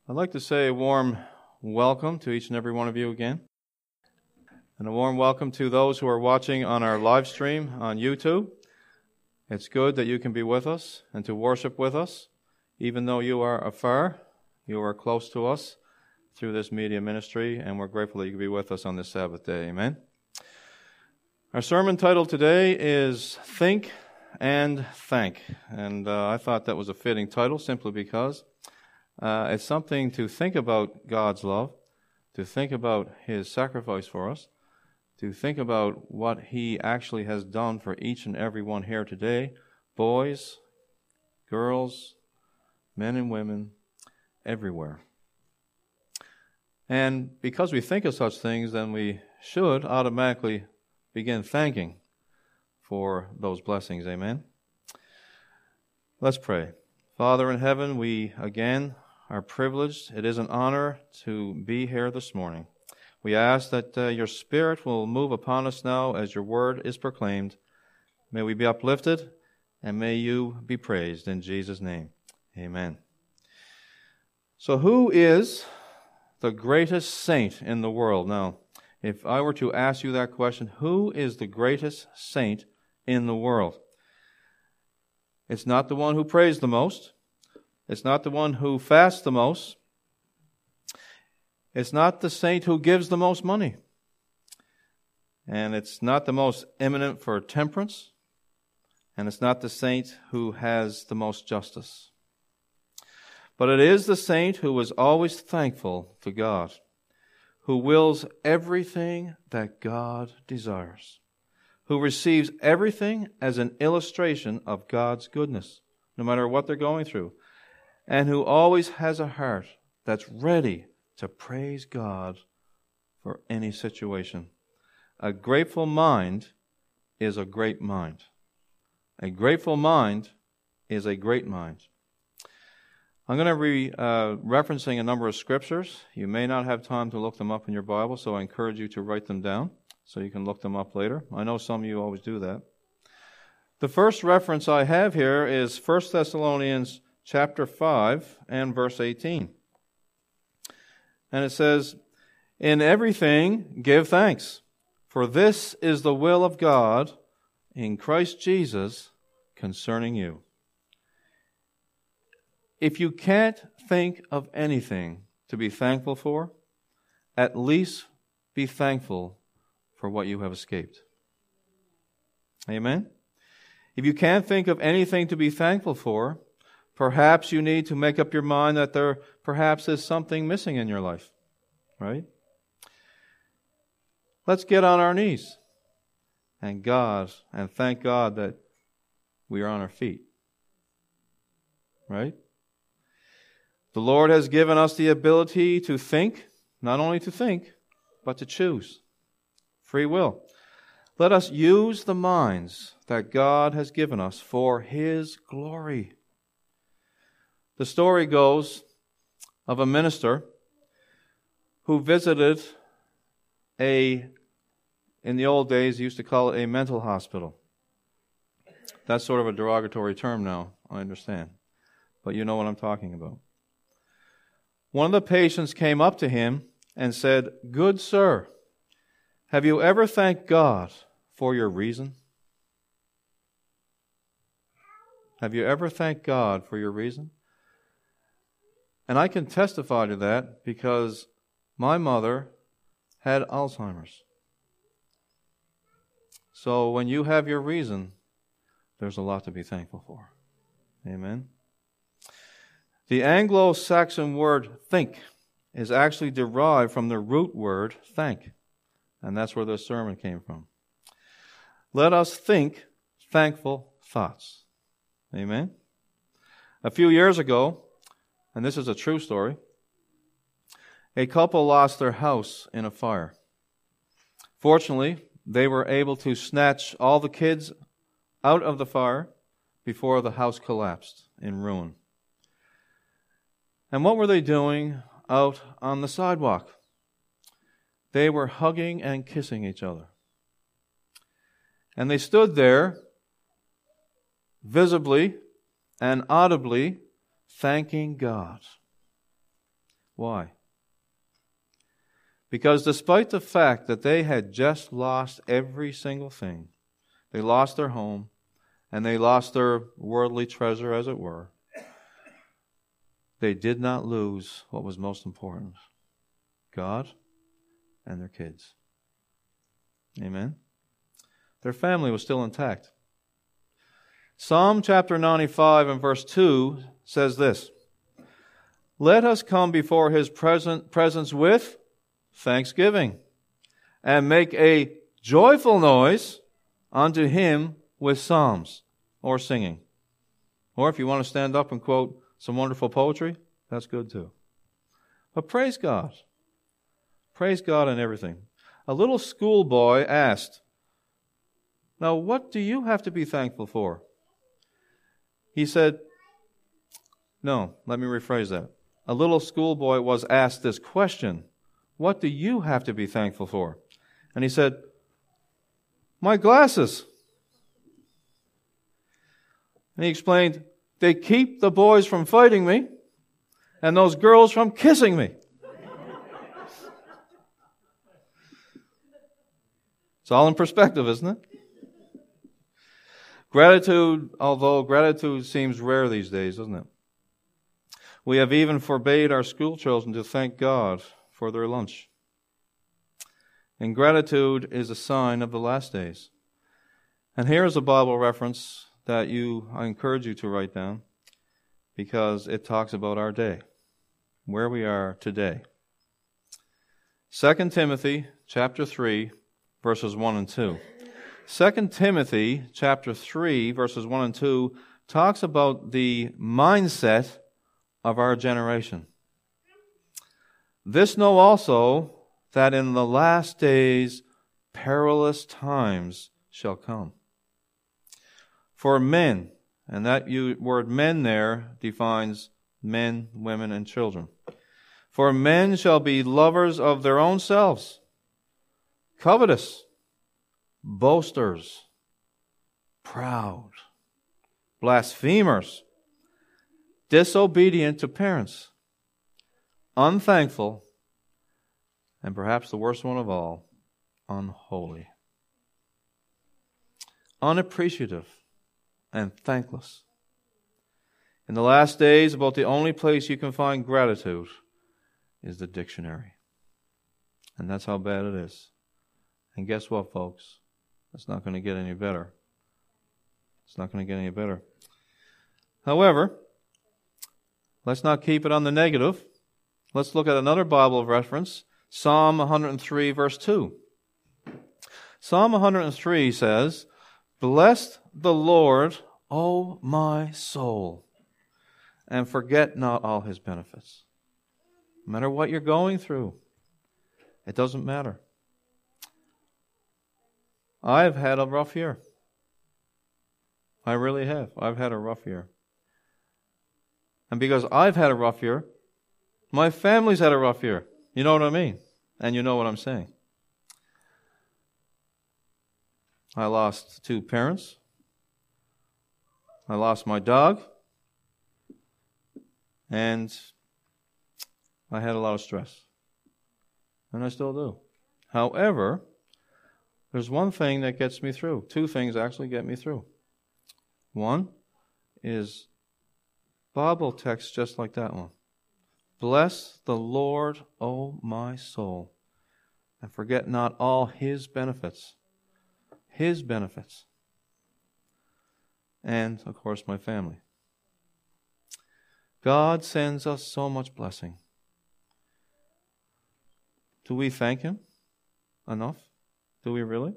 I'd like to say a warm welcome to each and every one of you again. And a warm welcome to those who are watching on our live stream on YouTube. It's good that you can be with us and to worship with us. Even though you are afar, you are close to us through this media ministry, and we're grateful that you can be with us on this Sabbath day. Amen. Our sermon title today is Think and Thank. And I thought that was a fitting title simply because it's something to think about God's love, to think about His sacrifice for us, to think about what He actually has done for each and every one here today, boys, girls, men and women, everywhere. And because we think of such things, then we should automatically begin thanking for those blessings. Amen. Let's pray. Father in heaven, we again are privileged. It is an honor to be here this morning. We ask that your Spirit will move upon us now as your word is proclaimed. May we be uplifted and may you be praised in Jesus' name. Amen. So who is the greatest saint in the world? Now, if I were to ask you that question, who is the greatest saint in the world? It's not the one who prays the most. It's not the one who fasts the most. It's not the saint who gives the most money. And it's not the most eminent for temperance. And it's not the saint who has the most justice. But it is the saint who is always thankful to God, who wills everything that God desires, who receives everything as an illustration of God's goodness, no matter what they're going through, and who always has a heart that's ready to praise God for any situation. A grateful mind is a great mind. A grateful mind is a great mind. I'm going to be referencing a number of scriptures. You may not have time to look them up in your Bible, so I encourage you to write them down so you can look them up later. I know some of you always do that. The first reference I have here is 1 Thessalonians chapter 5 and verse 18. And it says, "In everything give thanks, for this is the will of God in Christ Jesus concerning you." If you can't think of anything to be thankful for, at least be thankful for what you have escaped. Amen? If you can't think of anything to be thankful for, perhaps you need to make up your mind that there perhaps is something missing in your life, right? Let's get on our knees and thank God that we are on our feet, right? The Lord has given us the ability to think, not only to think, but to choose. Free will. Let us use the minds that God has given us for His glory. The story goes of a minister who visited in the old days, he used to call it a mental hospital. That's sort of a derogatory term now, I understand. But you know what I'm talking about. One of the patients came up to him and said, "Good sir, have you ever thanked God for your reason?" Have you ever thanked God for your reason? And I can testify to that because my mother had Alzheimer's. So when you have your reason, there's a lot to be thankful for. Amen. The Anglo-Saxon word think is actually derived from the root word thank. And that's where this sermon came from. Let us think thankful thoughts. Amen. A few years ago, and this is a true story, a couple lost their house in a fire. Fortunately, they were able to snatch all the kids out of the fire before the house collapsed in ruin. And what were they doing out on the sidewalk? They were hugging and kissing each other. And they stood there visibly and audibly thanking God. Why? Because despite the fact that they had just lost every single thing, they lost their home, and they lost their worldly treasure, as it were, they did not lose what was most important: God and their kids. Amen? Their family was still intact. Psalm chapter 95 and verse 2 says this: "Let us come before His presence with thanksgiving, and make a joyful noise unto Him with psalms," or singing. Or if you want to stand up and quote some wonderful poetry, that's good too. But praise God. Praise God in everything. A little schoolboy asked, "Now what do you have to be thankful for?" He said, no, let me rephrase that. A little schoolboy was asked this question: "What do you have to be thankful for?" And he said, "My glasses." And he explained, "They keep the boys from fighting me and those girls from kissing me." It's all in perspective, isn't it? Gratitude, although gratitude seems rare these days, doesn't it? We have even forbade our school children to thank God for their lunch. And gratitude is a sign of the last days. And here is a Bible reference that I encourage you to write down, because it talks about our day, where we are today. 2 Timothy chapter 3, verses 1 and 2. 2 Timothy chapter 3, verses 1 and 2 talks about the mindset of our generation. "This know also, that in the last days perilous times shall come. For men," and that word men there defines men, women, and children. "For men shall be lovers of their own selves, covetous, boasters, proud, blasphemers, disobedient to parents, unthankful, and perhaps the worst one of all, unholy." Unappreciative and thankless. In the last days, about the only place you can find gratitude is the dictionary. And that's how bad it is. And guess what, folks? It's not going to get any better. It's not going to get any better. However, let's not keep it on the negative. Let's look at another Bible reference, Psalm 103, verse 2. Psalm 103 says, "Bless the Lord, O my soul, and forget not all His benefits." No matter what you're going through, it doesn't matter. I've had a rough year. I really have. I've had a rough year. And because I've had a rough year, my family's had a rough year. You know what I mean? And you know what I'm saying. I lost 2 parents. I lost my dog. And I had a lot of stress. And I still do. However, there's one thing that gets me through. 2 things actually get me through. One is Bible text just like that one. "Bless the Lord, O my soul, and forget not all His benefits." His benefits. And, of course, my family. God sends us so much blessing. Do we thank Him enough? Do we really?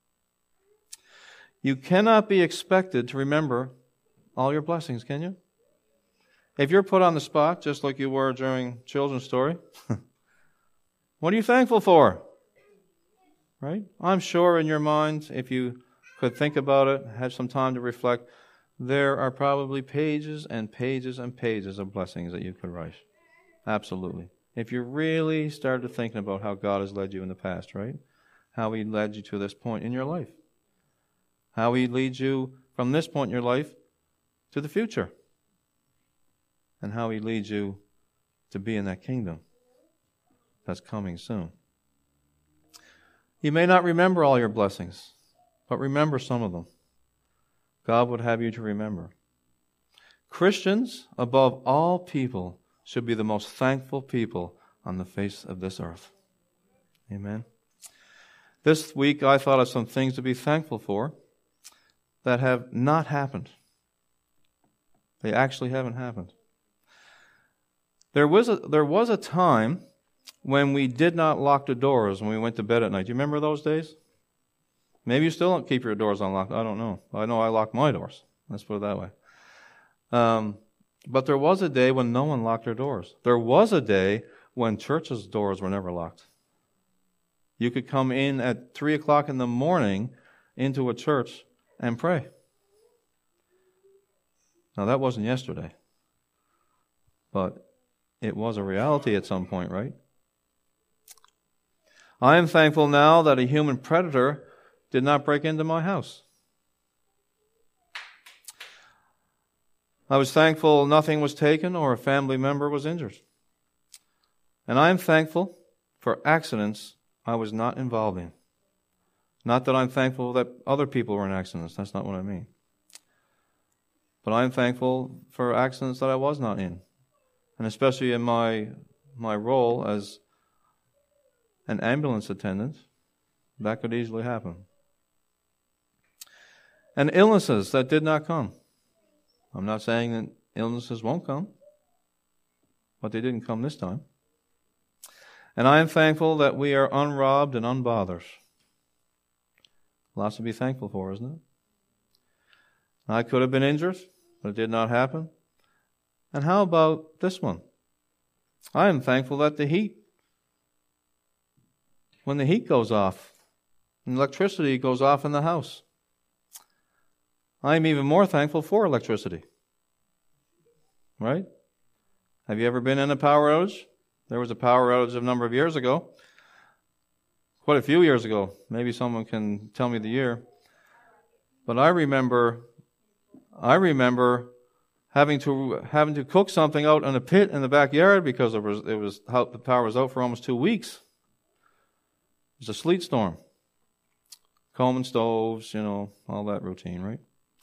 You cannot be expected to remember all your blessings, can you? If you're put on the spot, just like you were during children's story, what are you thankful for? Right? I'm sure in your mind, if you could think about it, have some time to reflect, there are probably pages and pages and pages of blessings that you could write. Absolutely. If you really started thinking about how God has led you in the past, right? How He led you to this point in your life. How He leads you from this point in your life to the future. And how He leads you to be in that kingdom that's coming soon. You may not remember all your blessings, but remember some of them. God would have you to remember. Christians, above all people, should be the most thankful people on the face of this earth. Amen. This week I thought of some things to be thankful for that have not happened. They actually haven't happened. There was a time when we did not lock the doors when we went to bed at night. Do you remember those days? Maybe you still don't keep your doors unlocked. I don't know. I know I lock my doors. Let's put it that way. But there was a day when no one locked their doors. There was a day when churches' doors were never locked. You could come in at 3 o'clock in the morning into a church and pray. Now that wasn't yesterday, but it was a reality at some point, right? I am thankful now that a human predator did not break into my house. I was thankful nothing was taken or a family member was injured. And I am thankful for accidents I was not involved in. Not that I'm thankful that other people were in accidents. That's not what I mean. But I'm thankful for accidents that I was not in. And especially in my role as an ambulance attendant, that could easily happen. And illnesses that did not come. I'm not saying that illnesses won't come, but they didn't come this time. And I am thankful that we are unrobbed and unbothered. Lots to be thankful for, isn't it? I could have been injured, but it did not happen. And how about this one? I am thankful that when the heat goes off, and electricity goes off in the house, I am even more thankful for electricity. Right? Have you ever been in a power outage? There was a power outage a number of years ago. Quite a few years ago. Maybe someone can tell me the year. But I remember having to cook something out in a pit in the backyard because the power was out for almost 2 weeks. It was a sleet storm. Coleman stoves, all that routine, right?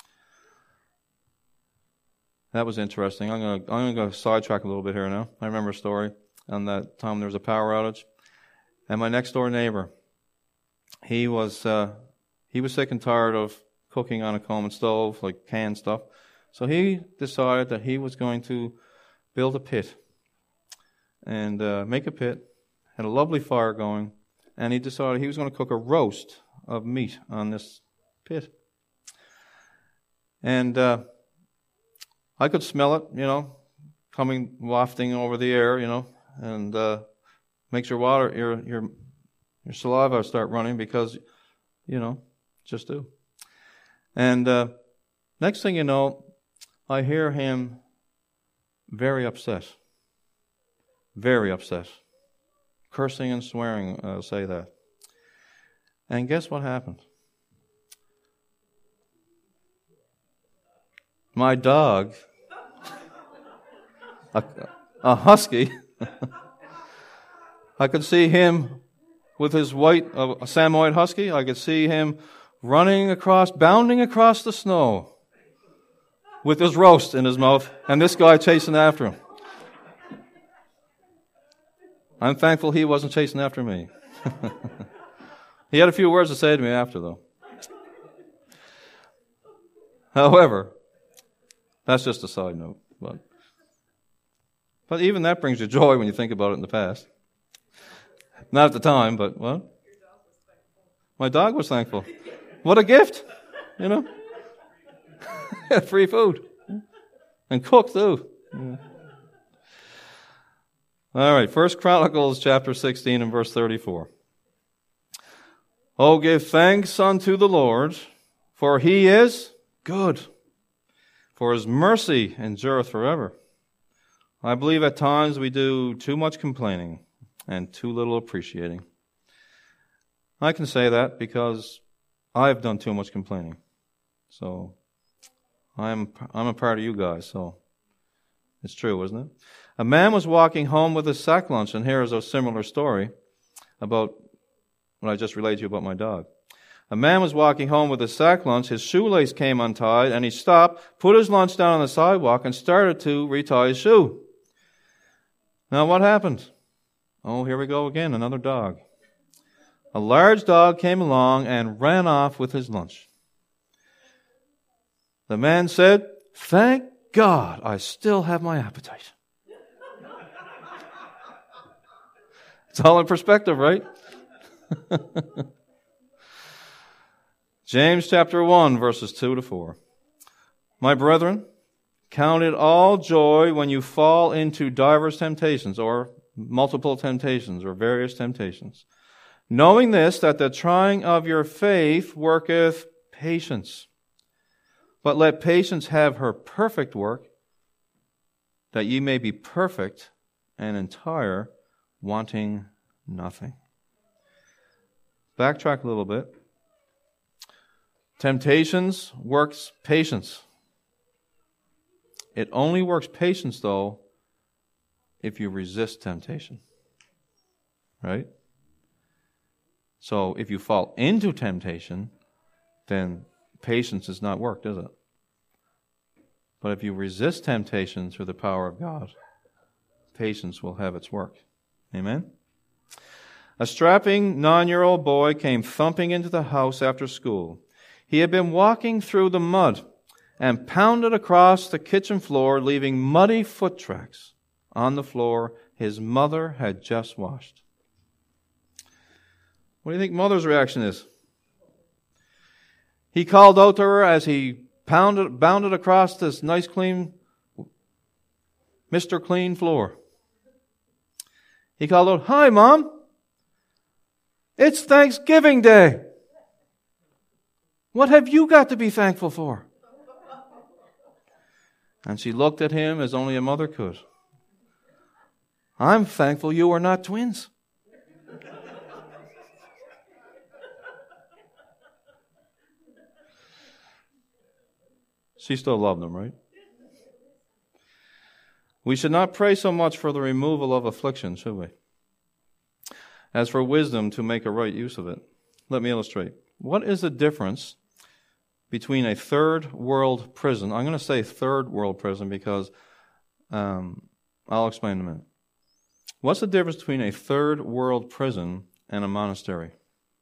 That was interesting. I'm going to go sidetrack a little bit here now. I remember a story on that time there was a power outage. And my next door neighbor, he was sick and tired of cooking on a Coleman stove, like canned stuff. So he decided that he was going to build a pit and make a pit, had a lovely fire going, and he decided he was going to cook a roast of meat on this pit. And I could smell it, coming wafting over the air, and makes your saliva start running because, just do. And next thing you know, I hear him very upset, cursing and swearing, say that. And guess what happened? My dog, a husky, I could see him with his a Samoyed husky. I could see him bounding across the snow with his roast in his mouth, and this guy chasing after him. I'm thankful he wasn't chasing after me. He had a few words to say to me after, though. However, that's just a side note. But even that brings you joy when you think about it in the past. Not at the time, but what? My dog was thankful. What a gift, Free food. And cooked, too. Yeah. All right, 1 Chronicles chapter 16 and verse 34. Oh, give thanks unto the Lord, for he is good, for his mercy endureth forever. I believe at times we do too much complaining and too little appreciating. I can say that because I've done too much complaining. So I'm a part of you guys, so it's true, isn't it? A man was walking home with his sack lunch, and here is a similar story about what I just related to you about my dog. A man was walking home with his sack lunch, his shoelace came untied, and he stopped, put his lunch down on the sidewalk, and started to retie his shoe. Now what happened? Oh, here we go again, another dog. A large dog came along and ran off with his lunch. The man said, "Thank God I still have my appetite." It's all in perspective, right? James chapter 1, verses 2 to 4. My brethren, count it all joy when you fall into divers temptations, or multiple temptations, or various temptations, knowing this, that the trying of your faith worketh patience. But let patience have her perfect work, that ye may be perfect and entire, wanting nothing. Backtrack a little bit. Temptations works patience. It only works patience, though, if you resist temptation. Right? So if you fall into temptation, then patience is not worked, is it? But if you resist temptation through the power of God, patience will have its work. Amen? A strapping 9-year-old boy came thumping into the house after school. He had been walking through the mud and pounded across the kitchen floor, leaving muddy foot tracks on the floor his mother had just washed. What do you think mother's reaction is? He called out to her as he bounded across this nice, clean, Mr. Clean floor. He called out, "Hi, Mom. It's Thanksgiving Day. What have you got to be thankful for?" And she looked at him as only a mother could. "I'm thankful you are not twins." She still loved him, right? We should not pray so much for the removal of affliction, should we? As for wisdom to make a right use of it. Let me illustrate. What is the difference between a third world prison? I'm going to say third world prison because I'll explain in a minute. What's the difference between a third world prison and a monastery?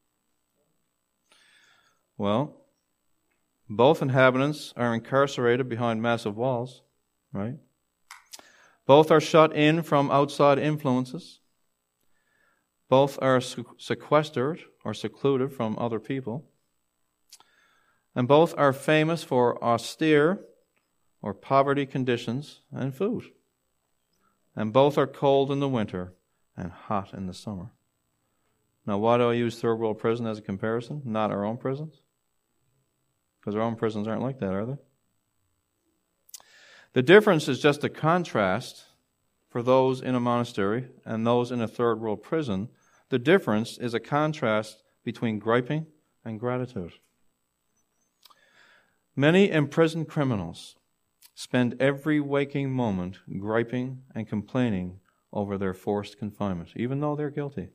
Well, both inhabitants are incarcerated behind massive walls, right? Both are shut in from outside influences. Both are sequestered or secluded from other people. And both are famous for austere or poverty conditions and food. And both are cold in the winter and hot in the summer. Now, why do I use third world prison as a comparison, not our own prisons? Because our own prisons aren't like that, are they? The difference is just a contrast for those in a monastery and those in a third world prison. The difference is a contrast between griping and gratitude. Many imprisoned criminals spend every waking moment griping and complaining over their forced confinement, even though they're guilty.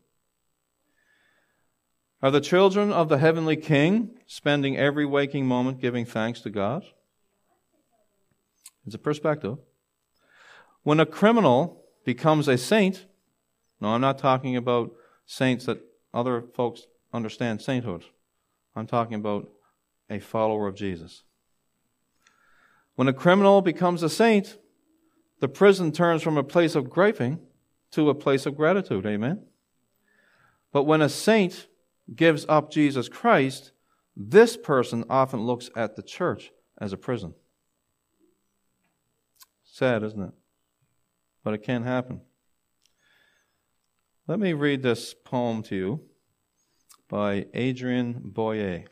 Are the children of the heavenly King spending every waking moment giving thanks to God? It's a perspective. When a criminal becomes a saint, no, I'm not talking about saints that other folks understand sainthood. I'm talking about a follower of Jesus. When a criminal becomes a saint, the prison turns from a place of griping to a place of gratitude. Amen? But when a saint gives up Jesus Christ, this person often looks at the church as a prison. Sad, isn't it? But it can happen. Let me read this poem to you by Adrian Boyer.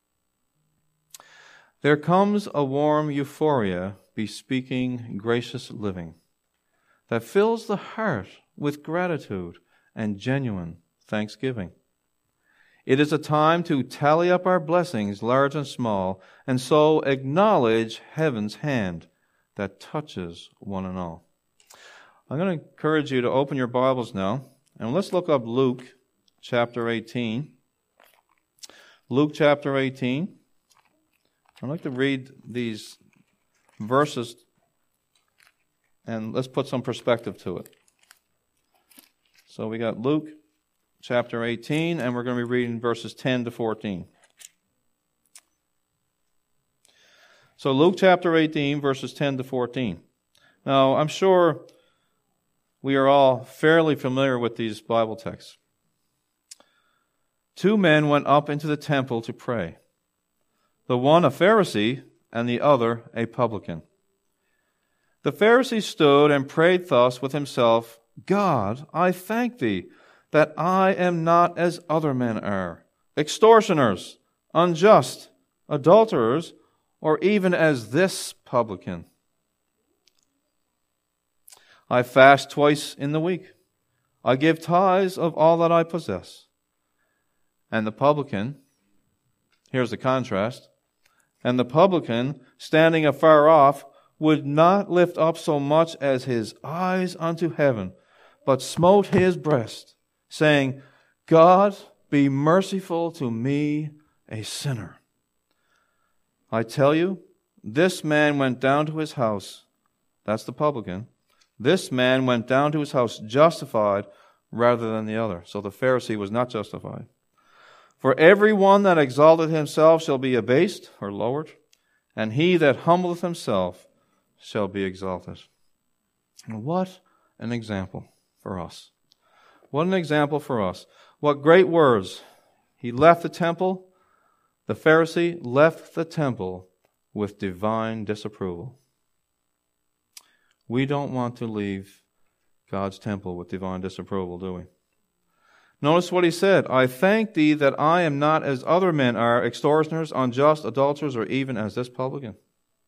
There comes a warm euphoria bespeaking gracious living that fills the heart with gratitude and genuine thanksgiving. It is a time to tally up our blessings, large and small, and so acknowledge heaven's hand that touches one and all. I'm going to encourage you to open your Bibles now, and let's look up Luke chapter 18. Luke chapter 18. I'd like to read these verses, and let's put some perspective to it. So we got Luke chapter 18, and we're going to be reading verses 10 to 14. So Luke chapter 18, verses 10 to 14. Now, I'm sure we are all fairly familiar with these Bible texts. 2 men went up into the temple to pray, the one a Pharisee and the other a publican. The Pharisee stood and prayed thus with himself, God, I thank thee that I am not as other men are, extortioners, unjust, adulterers, or even as this publican. I fast twice in the week. I give tithes of all that I possess. And the publican, here's the contrast, and the publican, standing afar off, would not lift up so much as his eyes unto heaven, but smote his breast, saying, God, be merciful to me, a sinner. I tell you, this man went down to his house, that's the publican, this man went down to his house justified rather than the other. So the Pharisee was not justified. For every one that exalteth himself shall be abased or lowered, and he that humbleth himself shall be exalted. And what an example for us. What an example for us. What great words. He left the temple. The Pharisee left the temple with divine disapproval. We don't want to leave God's temple with divine disapproval, do we? Notice what he said. I thank thee that I am not as other men are, extortioners, unjust, adulterers, or even as this publican.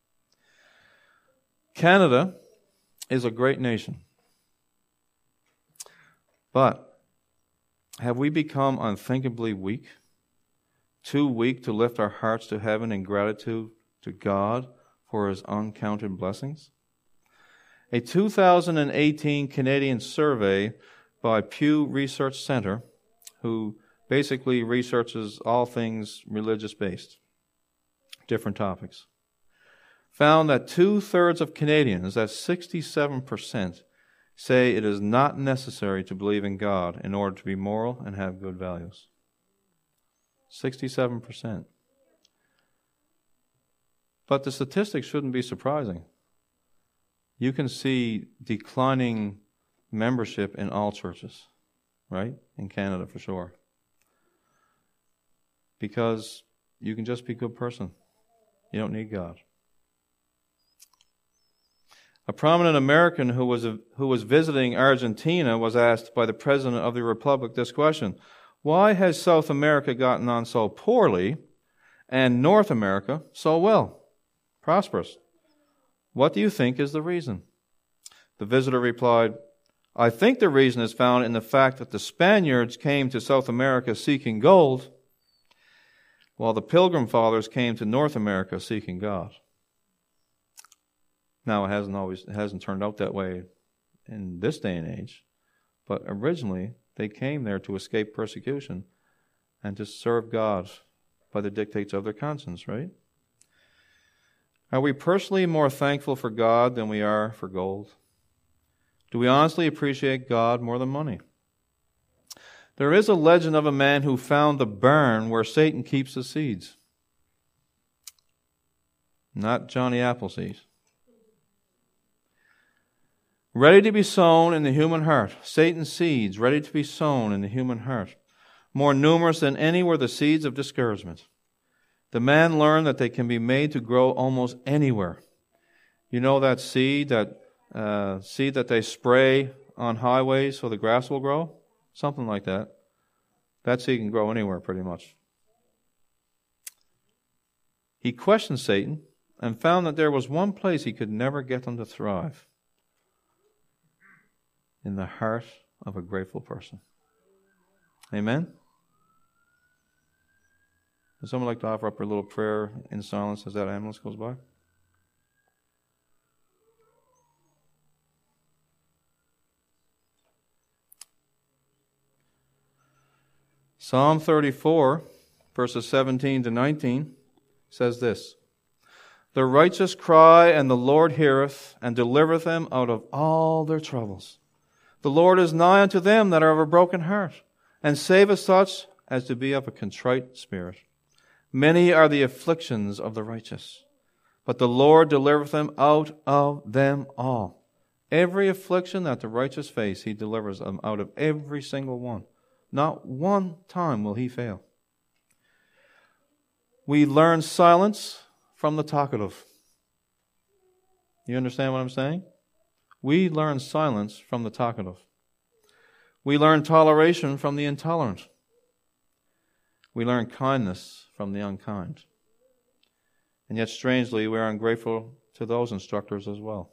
Canada is a great nation. But have we become unthinkably weak? Too weak to lift our hearts to heaven in gratitude to God for His uncounted blessings? A 2018 Canadian survey by Pew Research Center, who basically researches all things religious-based, different topics, found that 2/3 of Canadians, that's 67%, say it is not necessary to believe in God in order to be moral and have good values. 67%. But the statistics shouldn't be surprising. You can see declining membership in all churches, right? In Canada for sure. Because you can just be a good person. You don't need God. A prominent American who was visiting Argentina was asked by the President of the Republic this question: why has South America gotten on so poorly and North America so well, prosperous? What do you think is the reason? The visitor replied, I think the reason is found in the fact that the Spaniards came to South America seeking gold, while the Pilgrim Fathers came to North America seeking God. Now, it hasn't turned out that way in this day and age, but originally they came there to escape persecution and to serve God by the dictates of their conscience, right? Are we personally more thankful for God than we are for gold? Do we honestly appreciate God more than money? There is a legend of a man who found the barn where Satan keeps the seeds. Not Johnny Appleseed. Ready to be sown in the human heart. Satan's seeds ready to be sown in the human heart. More numerous than any were the seeds of discouragement. The man learned that they can be made to grow almost anywhere. You know that seed that they spray on highways so the grass will grow? Something like that. That seed can grow anywhere pretty much. He questioned Satan and found that there was one place he could never get them to thrive. In the heart of a grateful person. Amen? Would someone like to offer up a little prayer in silence as that ambulance goes by? Psalm 34, verses 17 to 19, says this: The righteous cry, and the Lord heareth, and delivereth them out of all their troubles. The Lord is nigh unto them that are of a broken heart, and saveth such as to be of a contrite spirit. Many are the afflictions of the righteous, but the Lord delivereth them out of them all. Every affliction that the righteous face, He delivers them out of every single one. Not one time will He fail. We learn silence from the talkative. You understand what I'm saying? We learn silence from the talkative. We learn toleration from the intolerant. We learn kindness from the unkind. And yet, strangely, we are ungrateful to those instructors as well.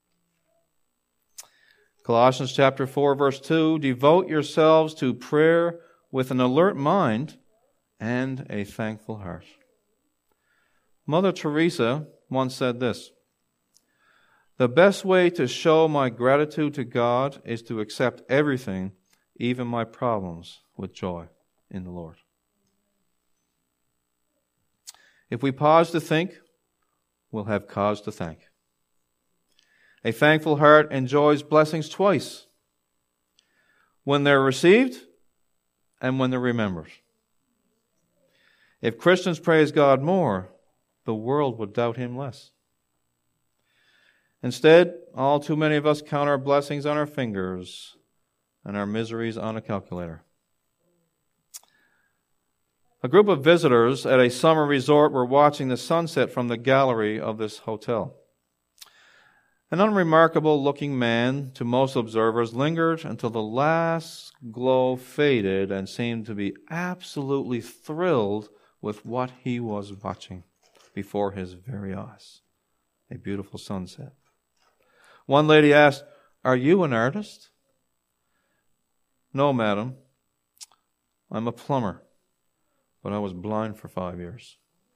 Colossians chapter 4, verse 2, devote yourselves to prayer with an alert mind and a thankful heart. Mother Teresa once said this: the best way to show my gratitude to God is to accept everything, even my problems, with joy in the Lord. If we pause to think, we'll have cause to thank. A thankful heart enjoys blessings twice: when they're received and when they're remembered. If Christians praise God more, the world would doubt Him less. Instead, all too many of us count our blessings on our fingers and our miseries on a calculator. A group of visitors at a summer resort were watching the sunset from the gallery of this hotel. An unremarkable-looking man, to most observers, lingered until the last glow faded and seemed to be absolutely thrilled with what he was watching before his very eyes. A beautiful sunset. One lady asked, "Are you an artist?" "No, madam. I'm a plumber, but I was blind for 5 years."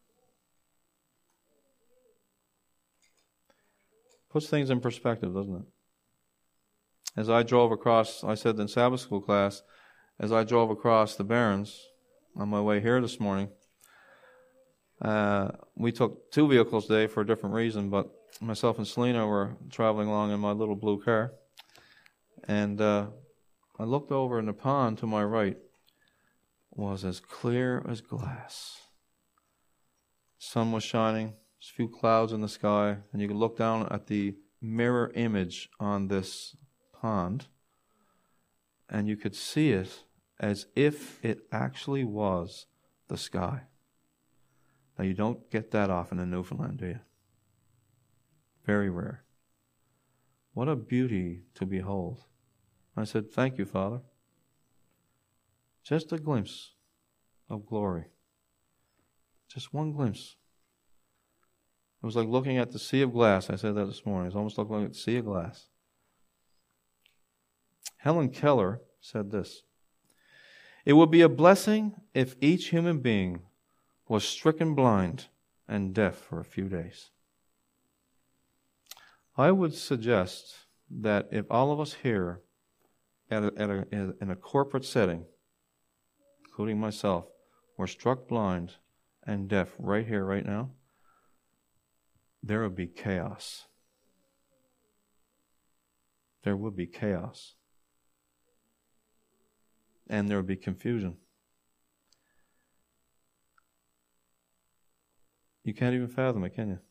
Puts things in perspective, doesn't it? As I drove across, I said in Sabbath school class, as I drove across the Barrens on my way here this morning, we took 2 vehicles today for a different reason, but myself and Selena were traveling along in my little blue car, and I looked over, and the pond to my right was as clear as glass. Sun was shining. There's a few clouds in the sky, and you could look down at the mirror image on this pond, and you could see it as if it actually was the sky. Now, you don't get that often in Newfoundland, do you? Very rare. What a beauty to behold. I said, "Thank you, Father." Just a glimpse of glory. Just one glimpse. It was like looking at the sea of glass. I said that this morning. It was almost like looking at the sea of glass. Helen Keller said this: it would be a blessing if each human being was stricken blind and deaf for a few days. I would suggest that if all of us here in a corporate setting, including myself, were struck blind and deaf right here, right now, there would be chaos. There would be chaos. And there would be confusion. You can't even fathom it, can you?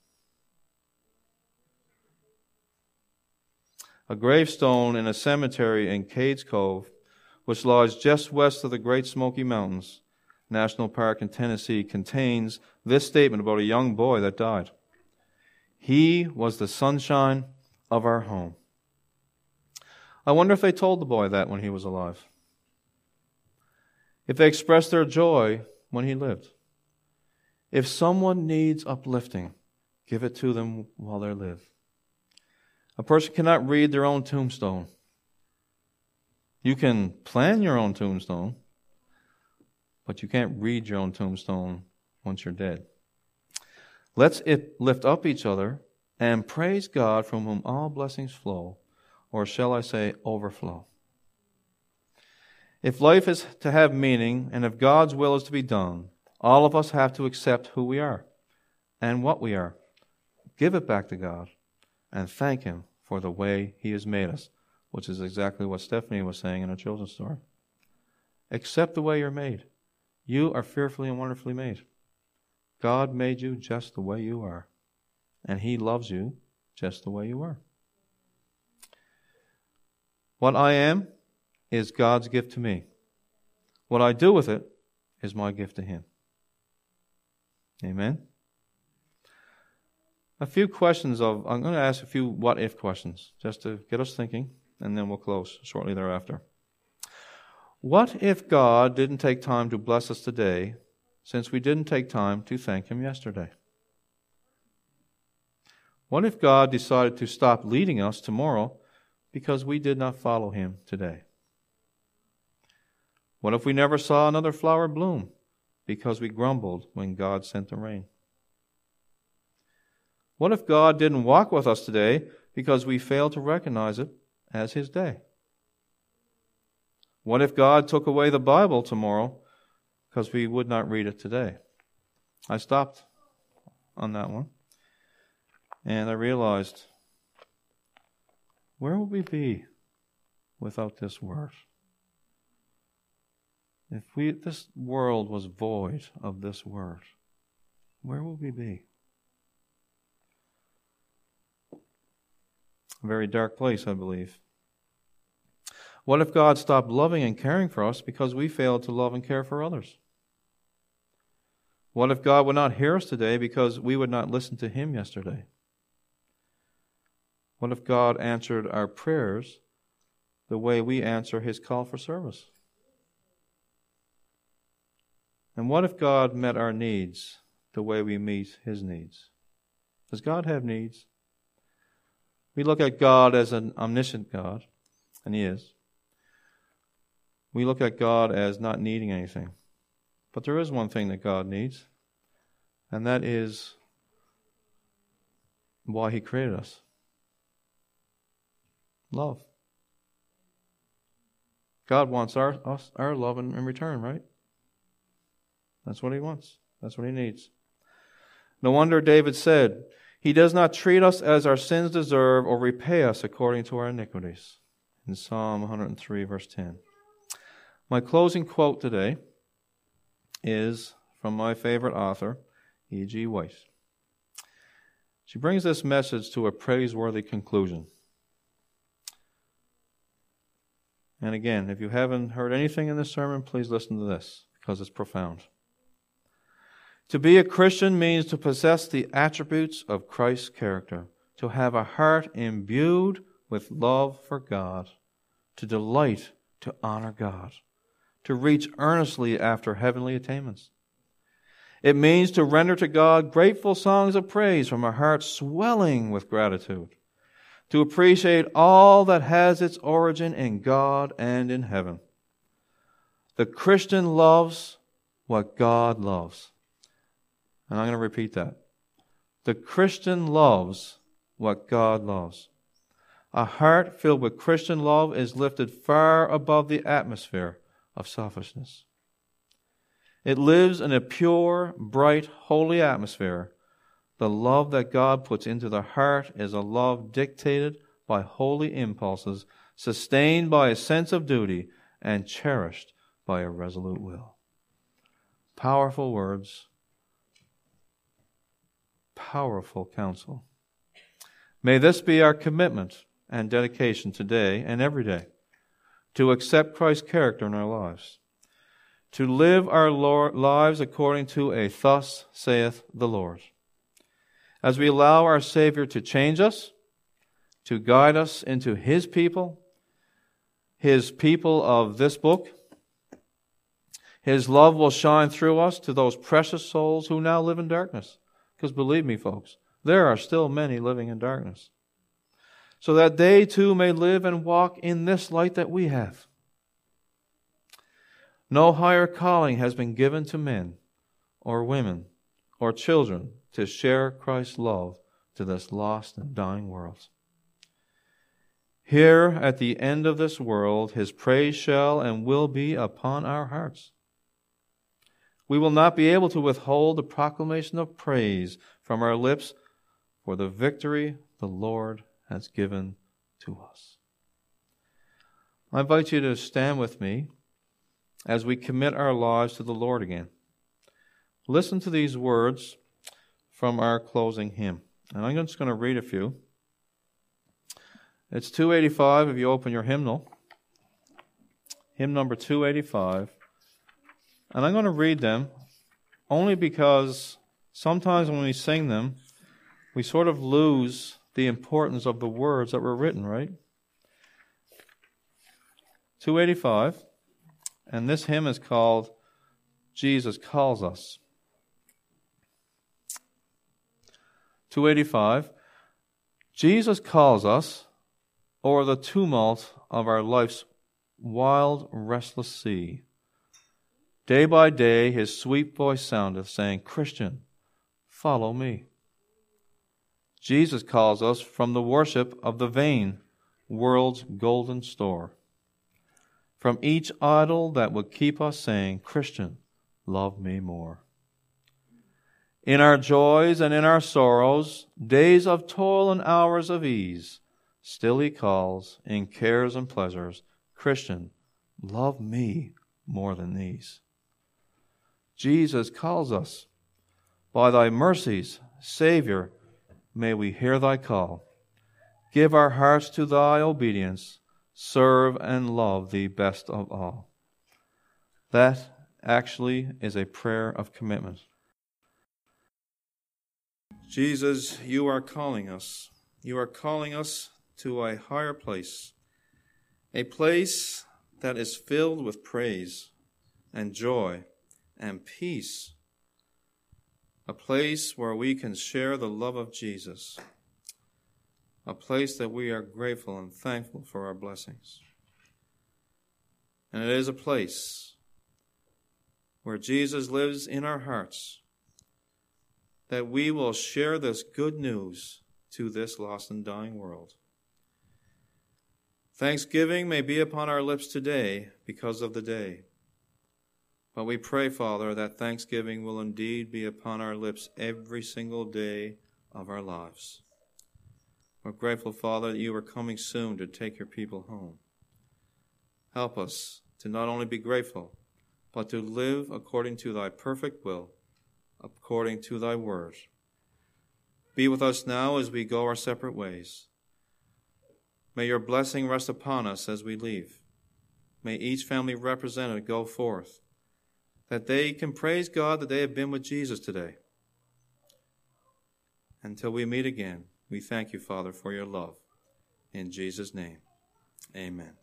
A gravestone in a cemetery in Cades Cove, which lies just west of the Great Smoky Mountains National Park in Tennessee, contains this statement about a young boy that died: "He was the sunshine of our home." I wonder if they told the boy that when he was alive. If they expressed their joy when he lived. If someone needs uplifting, give it to them while they live. A person cannot read their own tombstone. You can plan your own tombstone, but you can't read your own tombstone once you're dead. Let's lift up each other and praise God, from whom all blessings flow, or shall I say overflow. If life is to have meaning, and if God's will is to be done, all of us have to accept who we are and what we are. Give it back to God and thank Him for the way He has made us, which is exactly what Stephanie was saying in her children's story. Accept the way you're made. You are fearfully and wonderfully made. God made you just the way you are, and He loves you just the way you are. What I am is God's gift to me. What I do with it is my gift to Him. Amen? I'm going to ask a few what-if questions, just to get us thinking, and then we'll close shortly thereafter. What if God didn't take time to bless us today, since we didn't take time to thank Him yesterday? What if God decided to stop leading us tomorrow because we did not follow Him today? What if we never saw another flower bloom because we grumbled when God sent the rain? What if God didn't walk with us today because we failed to recognize it as His day? What if God took away the Bible tomorrow because we would not read it today? I stopped on that one, and I realized, where would we be without this Word? If this world was void of this Word, where would we be? A very dark place, I believe. What if God stopped loving and caring for us because we failed to love and care for others? What if God would not hear us today because we would not listen to Him yesterday? What if God answered our prayers the way we answer His call for service? And what if God met our needs the way we meet His needs? Does God have needs? We look at God as an omniscient God, and He is. We look at God as not needing anything. But there is one thing that God needs, and that is why He created us. Love. God wants our love in return, right? That's what He wants. That's what He needs. No wonder David said, He does not treat us as our sins deserve or repay us according to our iniquities. In Psalm 103, verse 10. My closing quote today is from my favorite author, E.G. White. She brings this message to a praiseworthy conclusion. And again, if you haven't heard anything in this sermon, please listen to this, because it's profound. To be a Christian means to possess the attributes of Christ's character, to have a heart imbued with love for God, to delight to honor God, to reach earnestly after heavenly attainments. It means to render to God grateful songs of praise from a heart swelling with gratitude, to appreciate all that has its origin in God and in heaven. The Christian loves what God loves. And I'm going to repeat that. The Christian loves what God loves. A heart filled with Christian love is lifted far above the atmosphere of selfishness. It lives in a pure, bright, holy atmosphere. The love that God puts into the heart is a love dictated by holy impulses, sustained by a sense of duty, and cherished by a resolute will. Powerful words. Powerful counsel. May this be our commitment and dedication today and every day, to accept Christ's character in our lives, to live our lives according to a thus saith the Lord. As we allow our Savior to change us, to guide us into His people of this book, His love will shine through us to those precious souls who now live in darkness. Because believe me, folks, there are still many living in darkness. So that they too may live and walk in this light that we have. No higher calling has been given to men or women or children to share Christ's love to this lost and dying world. Here at the end of this world, his praise shall and will be upon our hearts. We will not be able to withhold the proclamation of praise from our lips for the victory the Lord has given to us. I invite you to stand with me as we commit our lives to the Lord again. Listen to these words from our closing hymn. And I'm just going to read a few. It's 285 if you open your hymnal. Hymn number 285. And I'm going to read them only because sometimes when we sing them, we sort of lose the importance of the words that were written, right? 285. And this hymn is called Jesus Calls Us. 285. Jesus calls us o'er the tumult of our life's wild, restless sea. Day by day his sweet voice soundeth, saying, Christian, follow me. Jesus calls us from the worship of the vain world's golden store, from each idol that would keep us saying, Christian, love me more. In our joys and in our sorrows, days of toil and hours of ease, still he calls, in cares and pleasures, Christian, love me more than these. Jesus calls us. By thy mercies, Savior, may we hear thy call. Give our hearts to thy obedience. Serve and love thee best of all. That actually is a prayer of commitment. Jesus, you are calling us. You are calling us to a higher place, a place that is filled with praise and joy and peace, a place where we can share the love of Jesus, a place that we are grateful and thankful for our blessings. And it is a place where Jesus lives in our hearts, that we will share this good news to this lost and dying world. Thanksgiving may be upon our lips today because of the day. But we pray, Father, that thanksgiving will indeed be upon our lips every single day of our lives. We're grateful, Father, that you are coming soon to take your people home. Help us to not only be grateful, but to live according to thy perfect will, according to thy word. Be with us now as we go our separate ways. May your blessing rest upon us as we leave. May each family represented go forth, that they can praise God that they have been with Jesus today. Until we meet again, we thank you, Father, for your love. In Jesus' name, amen.